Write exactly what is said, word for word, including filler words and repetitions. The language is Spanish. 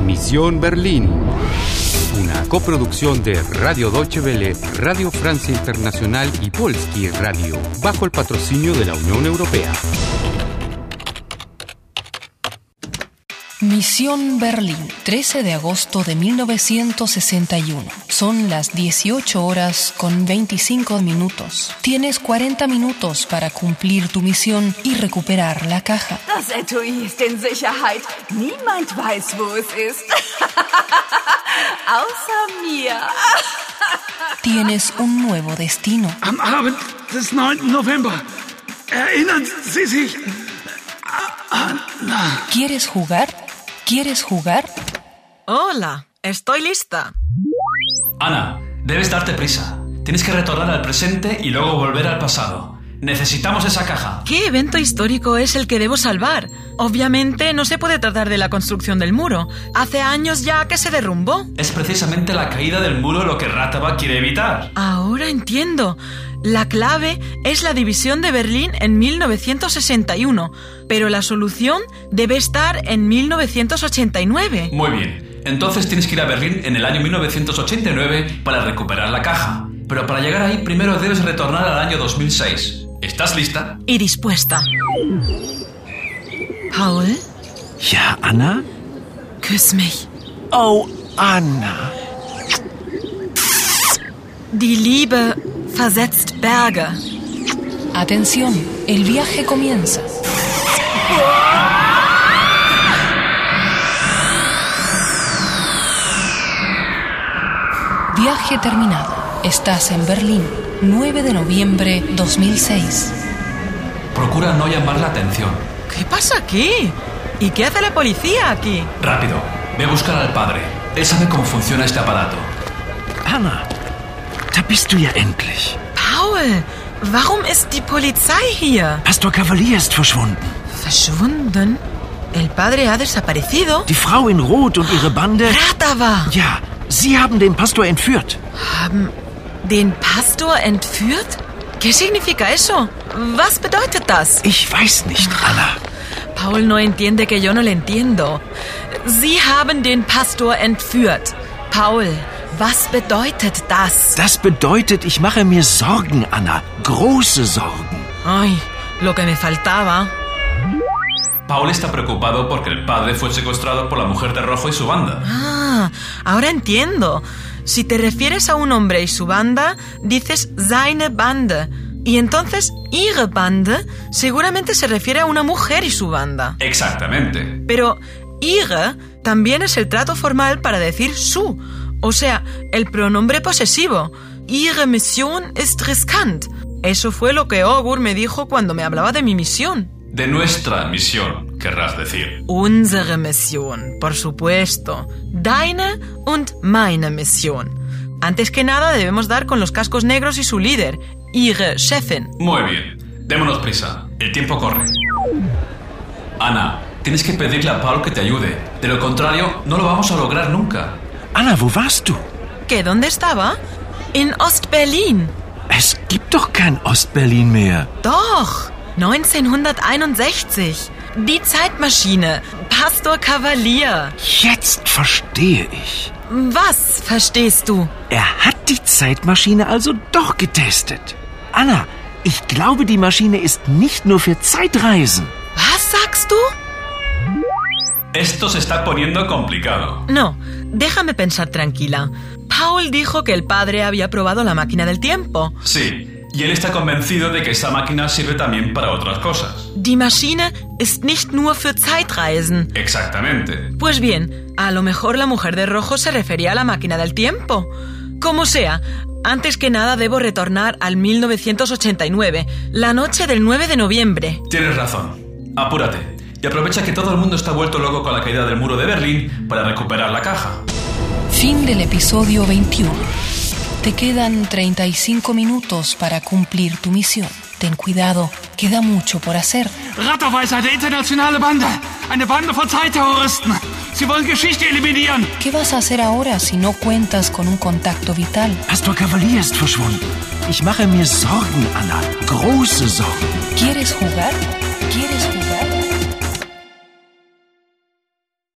Misión Berlín, una coproducción de Radio Deutsche Welle, Radio Francia Internacional y Polski Radio, bajo el patrocinio de la Unión Europea. Misión Berlín, trece de agosto de mil novecientos sesenta y uno. Son las dieciocho horas con veinticinco minutos. Tienes cuarenta minutos para cumplir tu misión y recuperar la caja. Das Etui ist in Sicherheit. Niemand weiß, wo es ist. Außer mir. Tienes un nuevo destino. Am Abend des neunten November. Erinnern Sie sich? Anna. ¿Quieres jugar? ¿Quieres jugar? Hola, estoy lista. Ana, debes darte prisa. Tienes que retornar al presente y luego volver al pasado. Necesitamos esa caja. ¿Qué evento histórico es el que debo salvar? Obviamente no se puede tratar de la construcción del muro. Hace años ya que se derrumbó. Es precisamente la caída del muro lo que Ratava quiere evitar. Ahora entiendo. La clave es la división de Berlín en mil novecientos sesenta y uno, pero la solución debe estar en mil novecientos ochenta y nueve. Muy bien. Entonces tienes que ir a Berlín en el año mil novecientos ochenta y nueve para recuperar la caja. Pero para llegar ahí primero debes retornar al año dos mil seis. ¿Estás lista? Y dispuesta. Paul? Ja, Anna? Küss mich. Oh, Anna. Die Liebe versetzt Berge. Atención, el viaje comienza. Viaje terminado. Estás en Berlín, nueve de noviembre de dos mil seis. Procura no llamar la atención. ¿Qué pasa aquí? ¿Y qué hace la policía aquí? Rápido, ve a buscar al padre. Él sabe cómo funciona este aparato. Anna, da bist du ja endlich. Paul, warum ist die Polizei hier? Pastor Cavalier ist verschwunden. ¿Verschwunden? ¿El padre ha desaparecido? Die Frau in Rot und ihre Bande... Ratava! Ja, sie haben den Pastor entführt. Haben den Pastor entführt? ¿Qué significa eso? Was bedeutet das? Ich weiß nicht, Anna. Paul no entiende que yo no le entiendo. Sie haben den Pastor entführt. Paul, was bedeutet das? Das bedeutet, ich mache mir Sorgen, Anna. Große Sorgen. Ay, lo que me faltaba. Paul está preocupado porque el padre fue secuestrado por la mujer de rojo y su banda. Ah, ahora entiendo. Si te refieres a un hombre y su banda, dices seine Bande. Y entonces, ihre Bande seguramente se refiere a una mujer y su banda. Exactamente. Pero ihre también es el trato formal para decir su, o sea, el pronombre posesivo. Ihre Mission ist riskant. Eso fue lo que Ogur me dijo cuando me hablaba de mi misión. De nuestra misión, querrás decir. Unsere Mission, por supuesto. Deine und meine Mission. Antes que nada debemos dar con los cascos negros y su líder, ihre Chefin. Muy bien, démonos prisa. El tiempo corre. Ana, tienes que pedirle a Paul que te ayude. De lo contrario, no lo vamos a lograr nunca. Anna, wo warst du? ¿Qué? ¿Dónde estaba? In Ostberlin. Es gibt doch kein Ostberlin mehr. Doch, neunzehnhunderteinundsechzig. Die Zeitmaschine. Pastor Cavalier. Jetzt verstehe ich. Was verstehst du? Er hat die Zeitmaschine also doch getestet. Anna, ich glaube, die Maschine ist nicht nur für Zeitreisen. Was sagst du? Esto se está poniendo complicado. No, déjame pensar tranquila. Paul dijo que el padre había probado la máquina del tiempo. Sí, y él está convencido de que esa máquina sirve también para otras cosas. Die Maschine ist nicht nur für Zeitreisen. Exactamente. Pues bien, a lo mejor la mujer de rojo se refería a la máquina del tiempo. Como sea, antes que nada debo retornar al mil novecientos ochenta y nueve, la noche del nueve de noviembre. Tienes razón. Apúrate. Y aprovecha que todo el mundo está vuelto loco con la caída del muro de Berlín para recuperar la caja. Fin del episodio veintiuno. Te quedan treinta y cinco minutos para cumplir tu misión. Ten cuidado, queda mucho por hacer. Ratava ist eine internationale Bande. Eine Bande von Zeitterroristen. Sie wollen Geschichte eliminieren. ¿Qué vas a hacer ahora si no cuentas con un contacto vital? Pastor Cavalier ist verschwunden. Ich mache mir Sorgen, Anna. Große Sorgen. ¿Quieres jugar? ¿Quieres jugar?